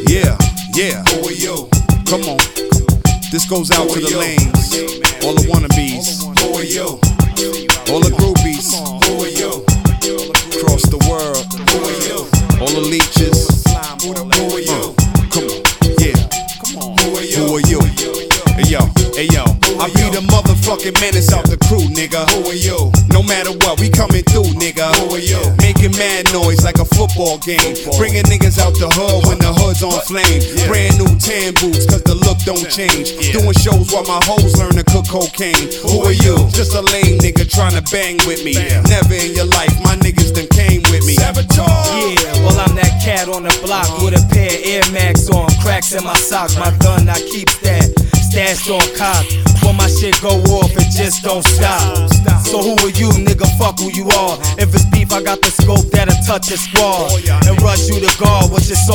Yeah, yeah. Who are you? Come on. This goes out to the lanes, all the wannabes, Who are you? all the groupies, Who are you? across the world, Who are you? all the leeches. Who are you? Come on, yeah. Who are you? Who are you? Hey yo, I be the motherfucking menace out the crew, nigga. Who are you? No matter what, we coming through, nigga. Who are you? Making mad noise like a football game. Bringing niggas out the hood when the hood's on flame. Brand new tan boots, cause the look don't change. Doing shows while my hoes learn to cook cocaine. Who are you? Just a lame nigga trying to bang with me. Never in your life, my niggas done came with me. Saboteur. Yeah, well I'm that cat on the block with a pair of Air Max on, cracks in my socks. My gun I keep that stashed on cock. When my shit go off, it just don't stop. So who are you, nigga? Fuck who you are. If it's beef, I got the scope that'll touch your squad and rush you to guard. What's your soul?